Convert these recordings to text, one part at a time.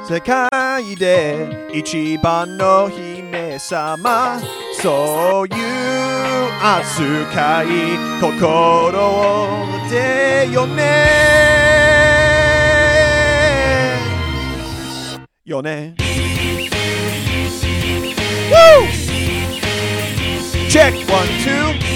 世界で一番の姫様、そういう扱い心でよねよね。Woo! Check 1, 2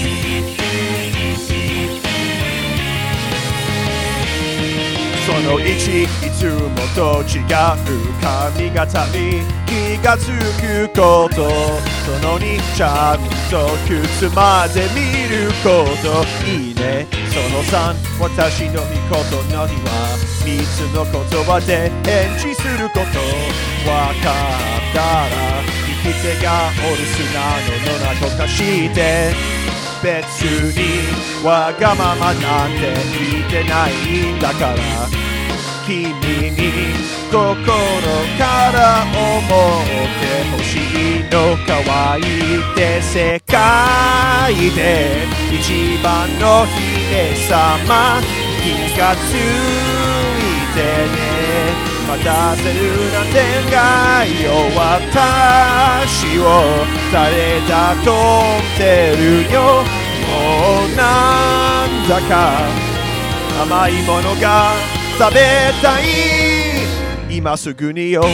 その1、いつもと違う髪型に気がつくこと、その2、ちゃんと靴まで見ること、いいね。その3、私の見事のには3つの言葉で返事すること、わかったら生き手がお留守なのなとかして別にわがままなんて言ってないんだから、君に心から思ってほしいの、可愛いって世界で一番の姫様、気がついてね、待たせるなんて願いよ、私を誰だと思ってるよ、もうなんだか甘いものが食べたい今すぐによ。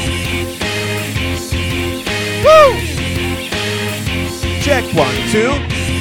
Check 1, 2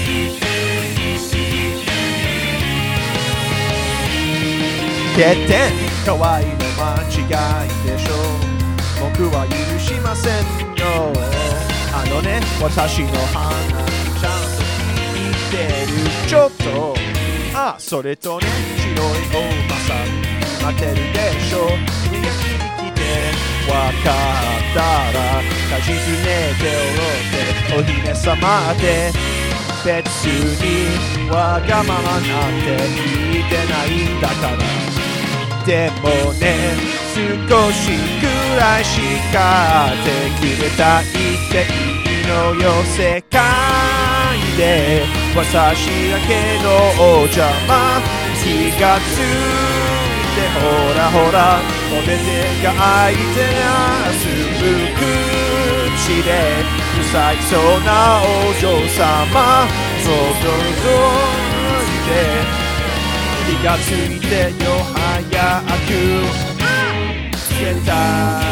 欠点、可愛いの間違いでしょ、僕は許しませんよ。あのね、私の話ちゃんと聞いてる、ちょっとそれとね、白いおばさん待ってるでしょ、君が来てわかったらかじつねておろってお姫様って別にわがままなんて聞いてないんだから、でもね、少しくらい叱ってくれたいっていいのよ、世界で私だけのお邪魔、気がついてほらほら、お手手が開いて遊ぶ口で不細そうなお嬢様、想像いて気がついてよ早く、絶対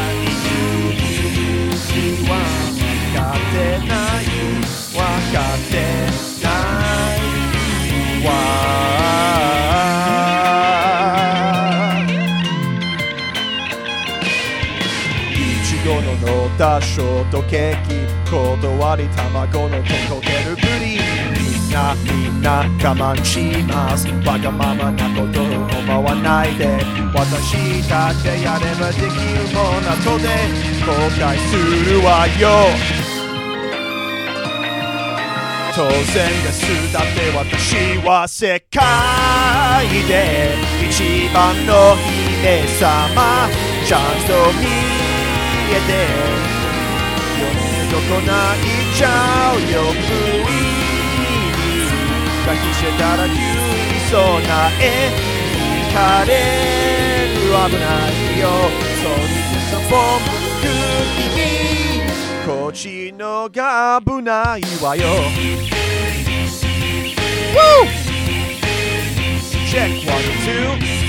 には分かってない分かってないわ、いちごの乗ったショートケーキ、断り卵の溶けるプリン、みんな我慢します、わがままなことを思わないで、私だけやればできるもんなとで後悔するわよ、当然です、だって私は世界で一番の姫様、ちゃんと見えてどこ泣いちゃうよ、不意抱きしめたら急にそうな絵惹かれる、危ないよ、そうにさボンく君こっちのが危ないわよ。 Woo! Check 1, 2